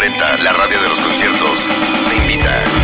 40, la radio de los conciertos, te invita.